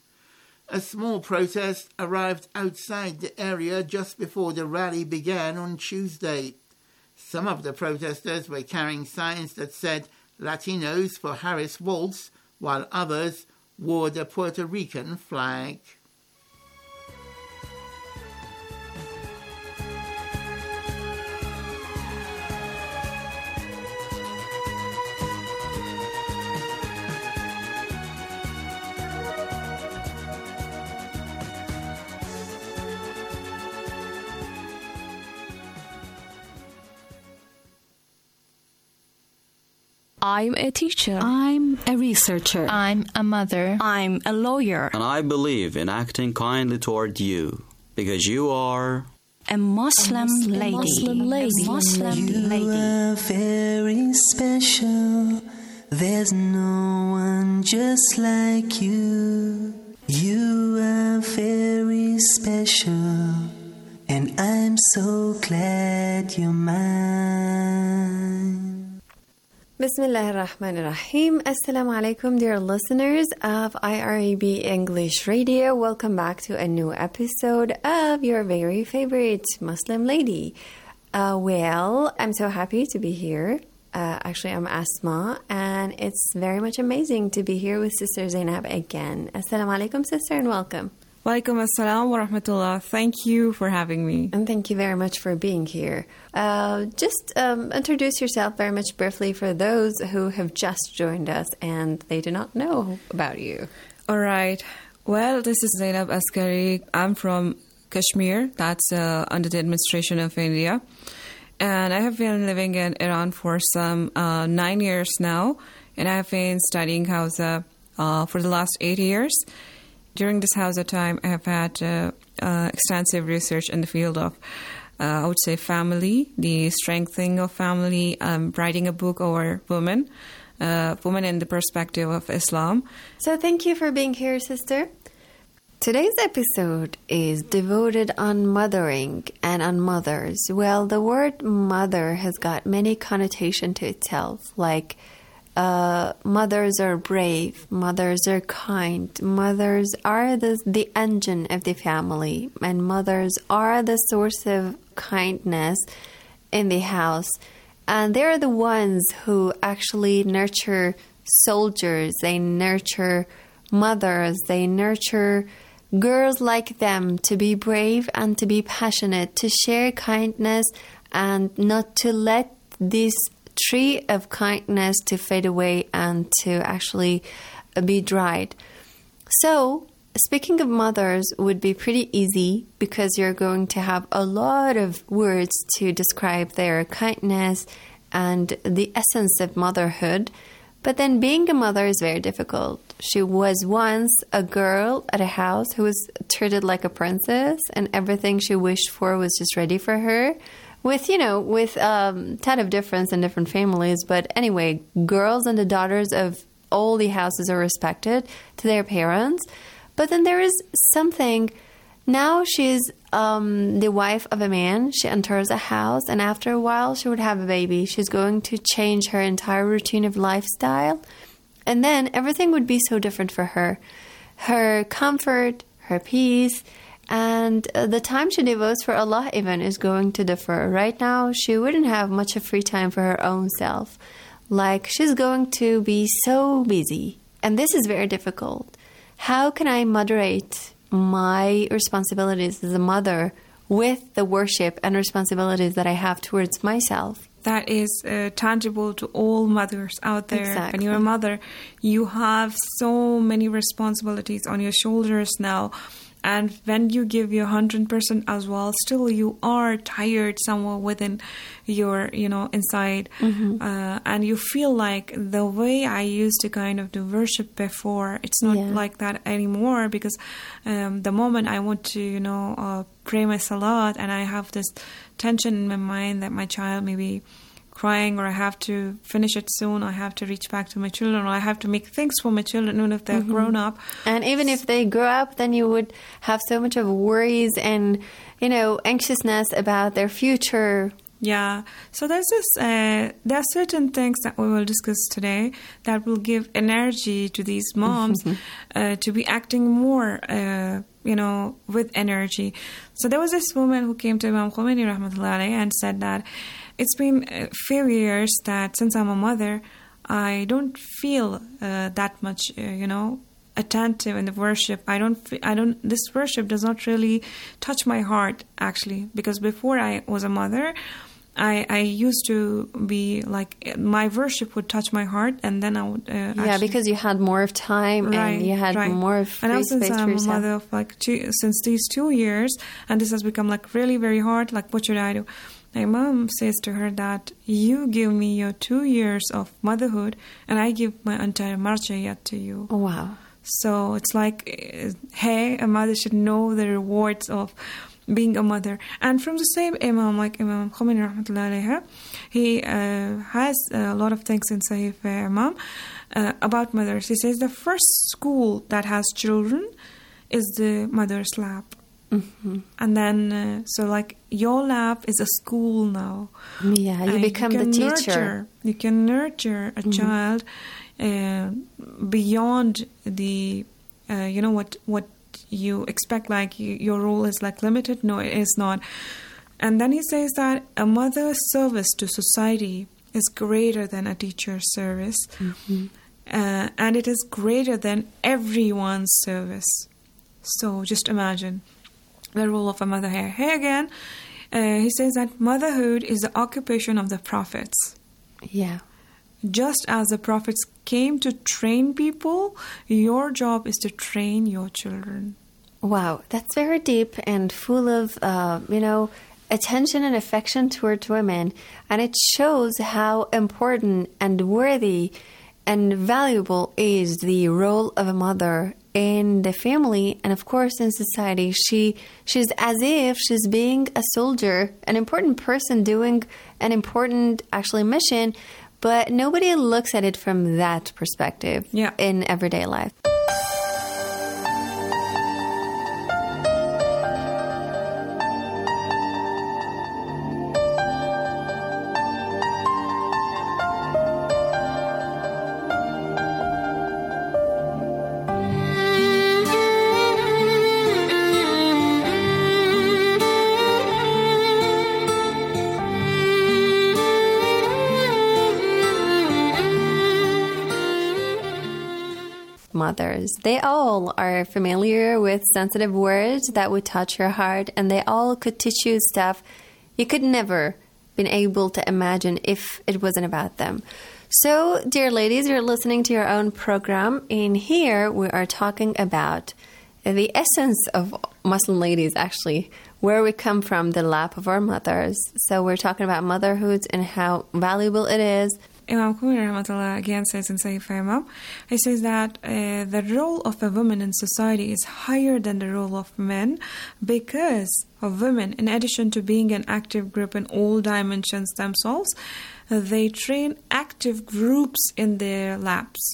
A small protest arrived outside the area just before the rally began on Tuesday. Some of the protesters were carrying signs that said "Latinos for Harris Waltz," while others wore the Puerto Rican flag. I'm a teacher. I'm a researcher. I'm a mother. I'm a lawyer. And I believe in acting kindly toward you, because you are a Muslim, a Muslim lady. Muslim lady. A Muslim you lady. are very special. There's no one just like you. You are very special, and I'm so glad you're mine. Bismillah ar-Rahman ar-Rahim. Assalamu alaikum, dear listeners of I R A B English Radio. Welcome back to a new episode of your very favorite Muslim lady. Uh, well, I'm so happy to be here Uh, actually, I'm Asma, and it's very much amazing to be here with Sister Zainab again. Assalamu alaikum, sister, and welcome. Walaikum assalam wa rahmatullah. Thank you for having me. And thank you very much for being here. Uh, just um, introduce yourself very much briefly for those who have just joined us and they do not know about you. All right. Well, this is Zainab Askari. I'm from Kashmir. That's uh, under the administration of India. And I have been living in Iran for some uh, nine years now. And I have been studying Hausa uh, for the last eight years. During this Hausa time, I have had uh, uh, extensive research in the field of, uh, I would say, family, the strengthening of family, um, writing a book over women, uh, women in the perspective of Islam. So thank you for being here, sister. Today's episode is devoted on mothering and on mothers. Well, the word mother has got many connotations to itself, like uh, mothers are brave, mothers are kind, mothers are the, the engine of the family, and mothers are the source of kindness in the house. And they're the ones who actually nurture soldiers, they nurture mothers, they nurture girls like them to be brave and to be passionate, to share kindness and not to let this tree of kindness to fade away and to actually be dried. So, speaking of mothers would be pretty easy because you're going to have a lot of words to describe their kindness and the essence of motherhood. But then being a mother is very difficult. She was once a girl at a house who was treated like a princess and everything she wished for was just ready for her. With, you know, with a um, ton of difference in different families. But anyway, girls and the daughters of all the houses are respected to their parents. But then there is something. Now she's um, the wife of a man. She enters a house, and after a while, she would have a baby. She's going to change her entire routine of lifestyle. And then everything would be so different for her. Her comfort, her peace, and uh, the time she devotes for Allah even is going to differ. Right now, she wouldn't have much of free time for her own self. Like, she's going to be so busy. And this is very difficult. How can I moderate my responsibilities as a mother with the worship and responsibilities that I have towards myself? That is uh, tangible to all mothers out there. Exactly. When you're a mother, you have so many responsibilities on your shoulders now. And when you give your one hundred percent as well, still you are tired somewhere within your, you know, inside. Mm-hmm. Uh, and you feel like the way I used to kind of do worship before, it's not Yeah. like that anymore, because um, the moment I want to, you know, uh, pray my salat and I have this tension in my mind that my child may be crying, or I have to finish it soon, I have to reach back to my children, or I have to make things for my children even if they're Mm-hmm. grown up. And even if they grow up, then you would have so much of worries and, you know, anxiousness about their future. Yeah, so there's this, uh, there are certain things that we will discuss today that will give energy to these moms uh, to be acting more, uh, you know, with energy. So there was this woman who came to Imam Khomeini rahmatullahi alayhi and said that it's been a few years that since I'm a mother, I don't feel uh, that much, uh, you know, attentive in the worship. I don't, I don't, this worship does not really touch my heart, actually, because before I was a mother, I, I used to be like, my worship would touch my heart, and then I would uh, Yeah, actually, because you had more of time Right, and you had right. more of free and now space since for I'm a yourself. mother of like two, since these two years, and this has become like really very hard. Like, what should I do? My mom says to her that you give me your two years of motherhood, and I give my entire marjayat to you. Oh, wow. So it's like, uh, hey, a mother should know the rewards of being a mother. And from the same Imam, like Imam Khomeini rahmatullahi alayhi, he uh, has a lot of things in Sahih Imam uh, about mothers. He says the first school that has children is the mother's lap. Mm-hmm. And then, uh, so like your lap is a school now. Yeah, you And become you the can teacher. Nurture, you can nurture a Mhm. child uh, beyond the, uh, you know, what what you expect. Like you, your role is like limited. No, it is not. And then he says that a mother's service to society is greater than a teacher's service. Mm-hmm. Uh, and it is greater than everyone's service. So just imagine the role of a mother here. Here again, uh, he says that motherhood is the occupation of the prophets. Yeah. Just as the prophets came to train people, your job is to train your children. Wow, that's very deep and full of, uh, you know, attention and affection towards women. And it shows how important and worthy and valuable is the role of a mother in the family and, of course, in society. She she's as if she's being a soldier, an important person doing an important, actually, mission, but nobody looks at it from that perspective yeah. in everyday life. Mothers. They all are familiar with sensitive words that would touch your heart, and they all could teach you stuff you could never been able to imagine if it wasn't about them. So, dear ladies, you're listening to your own program, and here we are talking about the essence of Muslim ladies, actually, where we come from, the lap of our mothers. So we're talking about motherhood and how valuable it is. Imam Khomeini rahmatullah again says in Sahih Imam, he says that uh, the role of a woman in society is higher than the role of men because of women, in addition to being an active group in all dimensions themselves, uh, they train active groups in their laps.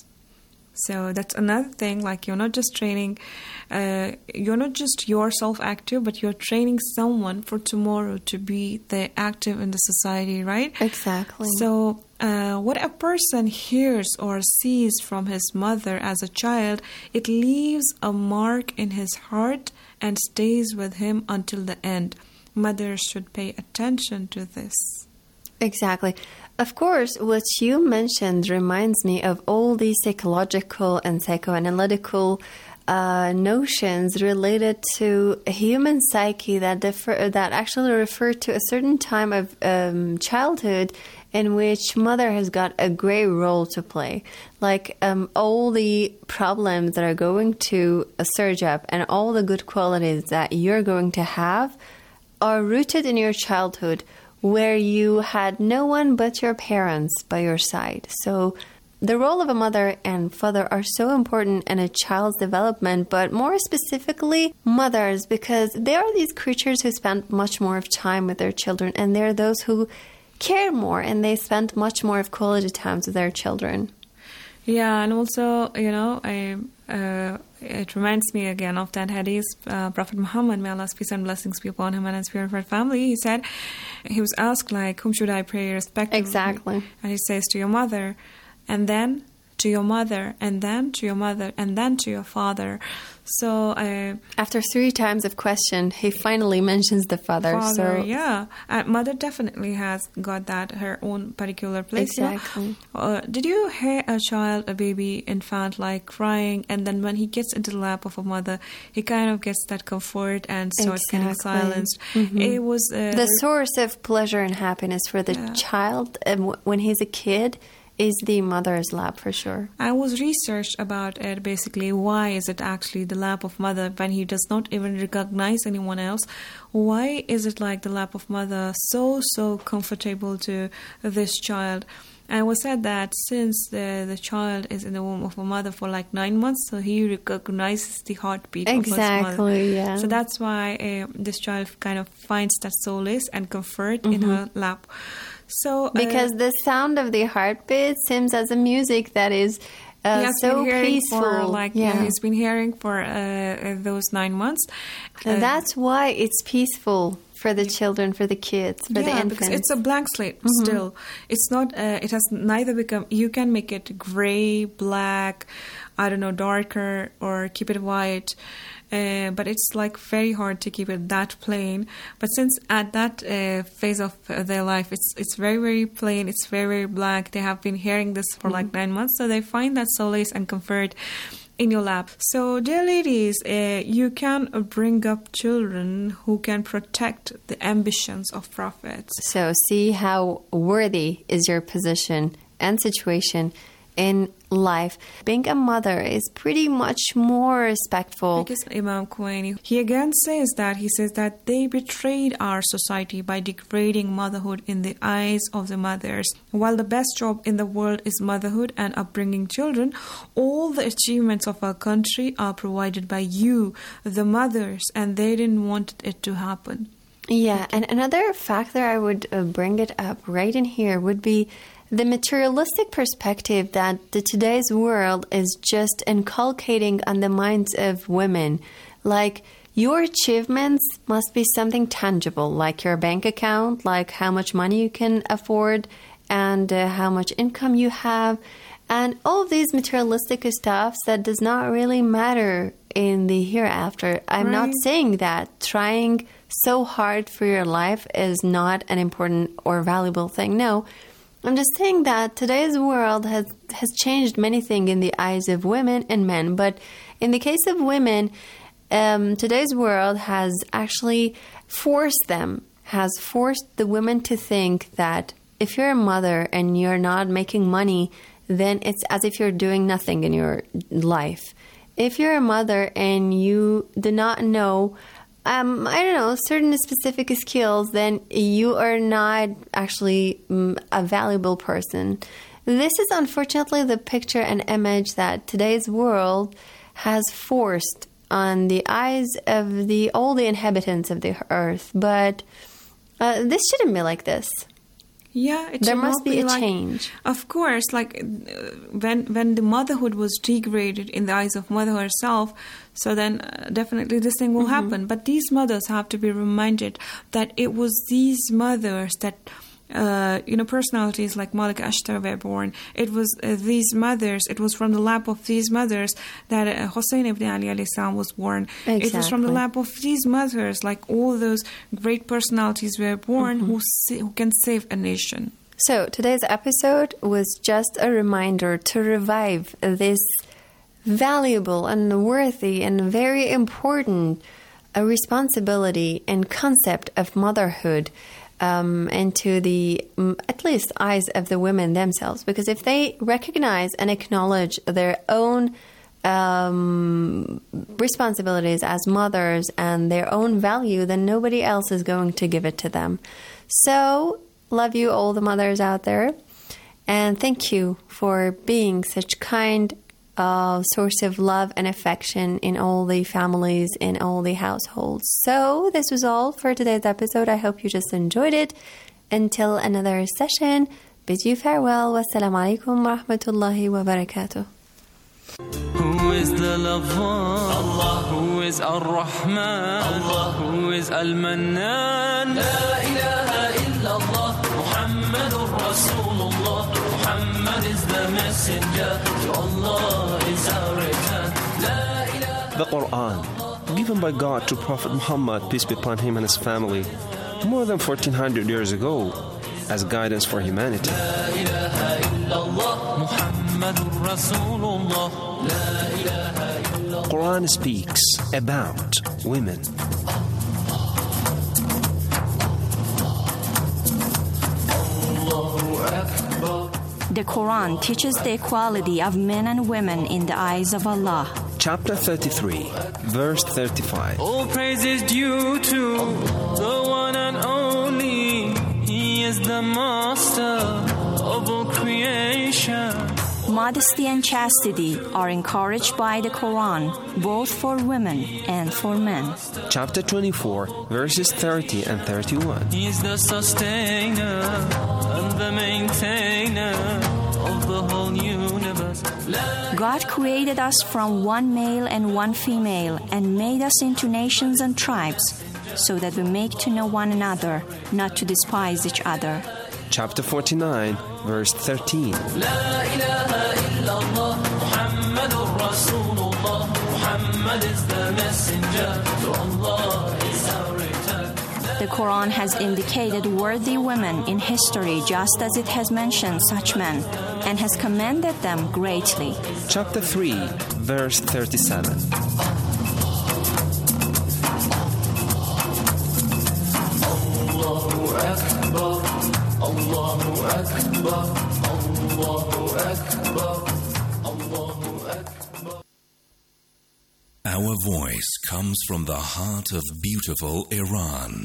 So that's another thing, like you're not just training, uh, you're not just yourself active, but you're training someone for tomorrow to be the active in the society, right? Exactly. So uh, what a person hears or sees from his mother as a child, it leaves a mark in his heart and stays with him until the end. Mothers should pay attention to this. Exactly. Of course, what you mentioned reminds me of all these psychological and psychoanalytical uh, notions related to a human psyche that differ, that actually refer to a certain time of um, childhood in which mother has got a great role to play. Like um, all the problems that are going to surge up and all the good qualities that you're going to have are rooted in your childhood, where you had no one but your parents by your side. So the role of a mother and father are so important in a child's development, but more specifically mothers, because they are these creatures who spend much more of time with their children, and they're those who care more and they spend much more of quality times with their children. Yeah, and also, you know, I, uh, it reminds me again of that hadith, uh, Prophet Muhammad, may Allah's peace and blessings be upon him and his purified family. He said, he was asked, like, whom should I pray respectively? Exactly. And he says, to your mother, and then to your mother, and then to your mother, and then to your father. So uh, after three times of question, he finally mentions the father. father so yeah, uh, mother definitely has got that her own particular place. Exactly. You know? uh, did you hear a child, a baby, infant, like crying, and then when he gets into the lap of a mother, he kind of gets that comfort and starts exactly. getting silenced. Mm-hmm. It was uh, the source of pleasure and happiness for the yeah. child, and w- when he's a kid, is the mother's lap for sure. I was researched about it, basically. Why is it actually the lap of mother when he does not even recognize anyone else? Why is it like the lap of mother so, so comfortable to this child? And it was said that since the, the child is in the womb of a mother for like nine months, so he recognizes the heartbeat exactly, of his mother. Yeah. So that's why uh, this child kind of finds that solace and comfort mm-hmm. in her lap. So, uh, because the sound of the heartbeat seems as a music that is uh, so peaceful. For, like yeah. he's been hearing for uh, those nine months. And uh, that's why it's peaceful for the children, for the kids, for yeah, the infants. Because it's a blank slate mm-hmm. still. It's not. Uh, it has neither become. You can make it gray, black, I don't know, darker, or keep it white. uh, but it's like very hard to keep it that plain. But since at that uh, phase of uh, their life, it's it's very, very plain, it's very, very black, they have been hearing this for mm-hmm. like nine months, so they find that solace and comfort in your lap. So, dear ladies, uh, you can bring up children who can protect the ambitions of prophets. So, see how worthy is your position and situation in life. Being a mother is pretty much more respectful. Because Imam Khomeini, he again says that, he says that they betrayed our society by degrading motherhood in the eyes of the mothers. While the best job in the world is motherhood and upbringing children, all the achievements of our country are provided by you, the mothers, and they didn't want it to happen. Yeah, and another factor I would uh, bring it up right in here would be the materialistic perspective that the today's world is just inculcating on the minds of women. Like, your achievements must be something tangible, like your bank account, like how much money you can afford, and uh, how much income you have, and all of these materialistic stuffs that does not really matter in the hereafter. I'm right. not saying that trying so hard for your life is not an important or valuable thing. No, I'm just saying that today's world has, has changed many things in the eyes of women and men. But in the case of women, um, today's world has actually forced them, has forced the women to think that if you're a mother and you're not making money, then it's as if you're doing nothing in your life. If you're a mother and you do not know Um, I don't know, certain specific skills, then you are not actually um, a valuable person. This is unfortunately the picture and image that today's world has forced on the eyes of the all the inhabitants of the earth. But uh, this shouldn't be like this. Yeah, it there must be, be a like, change. Of course, like uh, when when the motherhood was degraded in the eyes of mother herself, so then uh, definitely this thing will mm-hmm. happen. But these mothers have to be reminded that it was these mothers that, uh, you know, personalities like Malika Ashtar were born. It was uh, these mothers, it was from the lap of these mothers that uh, Hussein ibn Ali alayhi salam was born. Exactly. It was from the lap of these mothers, like all those great personalities were born mm-hmm. who, sa- who can save a nation. So today's episode was just a reminder to revive this valuable and worthy and very important uh, responsibility and concept of motherhood um, into the, um, at least, eyes of the women themselves. Because if they recognize and acknowledge their own um, responsibilities as mothers and their own value, then nobody else is going to give it to them. So, love you, all the mothers out there. And thank you for being such kind Uh, source of love and affection in all the families, in all the households. So this was all for today's episode. I hope you just enjoyed it. Until another session, bid you farewell. Wassalamu alaikum wa rahmatullahi wa barakatuh. Who is the lover? Allah. Who is Ar-Rahman? Allah. Who is Al-Mannan? La ilaha illallah. Muhammadur Rasulullah. Muhammad is the messenger. To Allah is our return. La ilaha. The Quran, given by God to Prophet Muhammad, peace be upon him and his family, more than fourteen hundred years ago, as guidance for humanity. La ilaha illallah. Muhammadur Rasulullah. La ilaha illallah. Quran speaks about women. The Quran teaches the equality of men and women in the eyes of Allah. Chapter thirty-three, verse thirty-five. All praise is due to the one and only. He is the master of all creation. Modesty and chastity are encouraged by the Quran, both for women and for men. Chapter twenty-four, verses thirty and thirty-one. He is the sustainer and the maintainer of the whole universe. God created us from one male and one female and made us into nations and tribes so that we make to know one another, not to despise each other. Chapter forty-nine, verse thirteen. La ilaha illallah, Muhammadur Rasulullah. Muhammad is the messenger. messenger, to Allah is our return. The Quran has indicated worthy women in history just as it has mentioned such men, and has commended them greatly. Chapter three, verse thirty-seven. Allahu Akbar, Allahu Akbar, Allahu Akbar, Allahu Akbar. Our voice comes from the heart of beautiful Iran.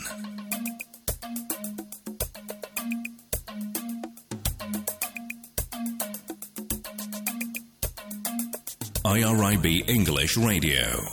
I R I B English Radio.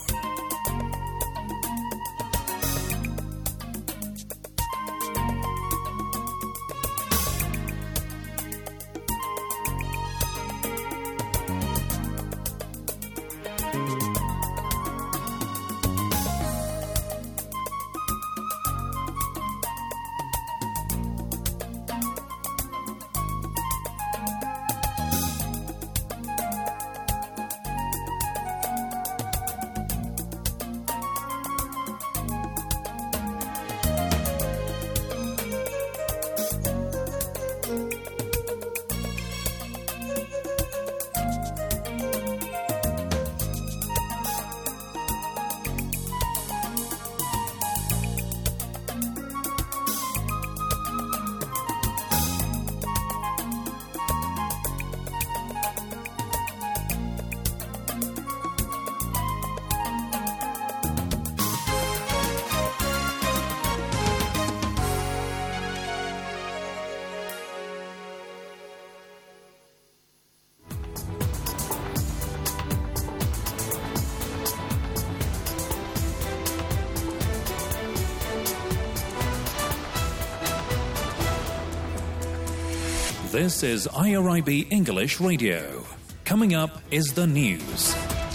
This is I R I B English Radio. Coming up is the news.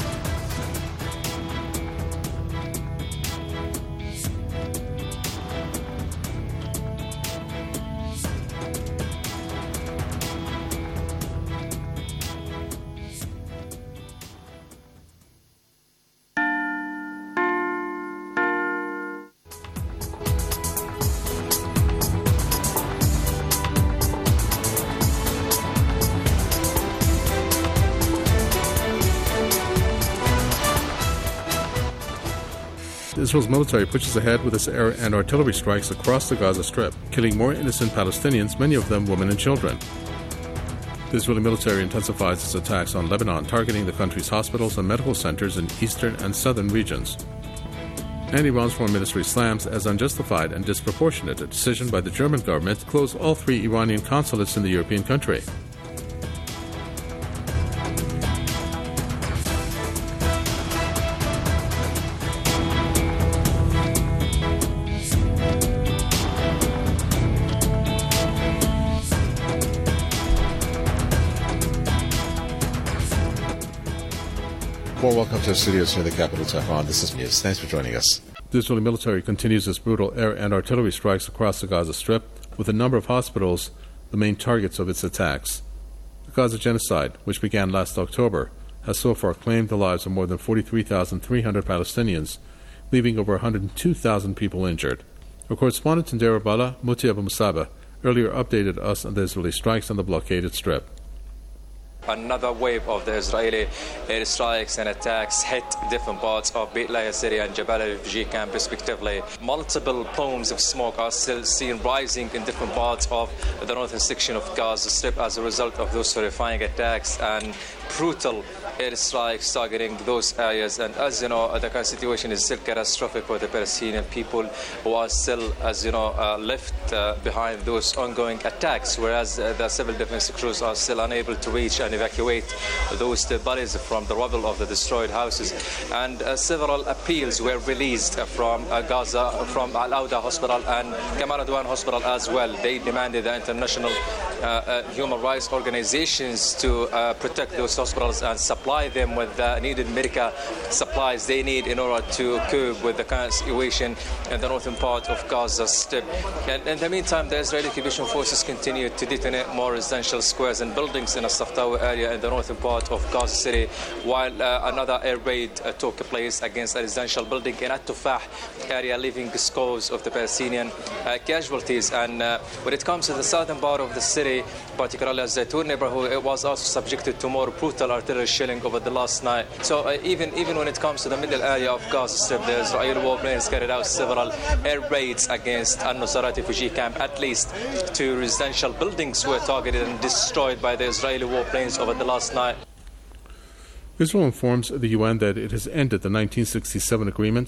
Israel's military pushes ahead with its air and artillery strikes across the Gaza Strip, killing more innocent Palestinians, many of them women and children. The Israeli military intensifies its attacks on Lebanon, targeting the country's hospitals and medical centers in eastern and southern regions. And Iran's foreign ministry slams as unjustified and disproportionate a decision by the German government to close all three Iranian consulates in the European country. Well, welcome to our studios here in the capital, Tehran. This is News. Thanks for joining us. The Israeli military continues its brutal air and artillery strikes across the Gaza Strip, with a number of hospitals the main targets of its attacks. The Gaza genocide, which began last October, has so far claimed the lives of more than forty-three thousand three hundred Palestinians, leaving over one hundred two thousand people injured. Our correspondent in Deir al-Balah, Muti Abu Musabah, earlier updated us on the Israeli strikes on the blockaded Strip. Another wave of the Israeli airstrikes and attacks hit different parts of Beit Lahiya city and Jabalia refugee camp respectively. Multiple plumes of smoke are still seen rising in different parts of the northern section of Gaza Strip as a result of those horrifying attacks and brutal airstrikes targeting those areas. And as you know, the current situation is still catastrophic for the Palestinian people who are still, as you know, uh, left uh, behind those ongoing attacks, whereas uh, the civil defense crews are still unable to reach and evacuate those dead bodies from the rubble of the destroyed houses. And uh, several appeals were released from uh, Gaza, from Al Auda Hospital and Kamal Adwan Hospital as well. They demanded the international uh, uh, human rights organizations to uh, protect those hospitals and support supply them with the needed medical supplies they need in order to cope with the current situation in the northern part of Gaza Strip. And in the meantime, the Israeli occupation forces continue to detonate more residential squares and buildings in the Saftawa area in the northern part of Gaza City, while uh, another air raid uh, took place against a residential building in At-Tufah area, leaving scores of the Palestinian uh, casualties. And uh, when it comes to the southern part of the city, particularly the Zaytoun neighborhood, it was also subjected to more brutal artillery shelling over the last night. So uh, even even when it comes to the middle area of Gaza Strip, the Israeli warplanes carried out several air raids against Al-Nusayrat refugee camp. At least two residential buildings were targeted and destroyed by the Israeli warplanes over the last night. Israel informs the U N that it has ended the nineteen sixty-seven agreement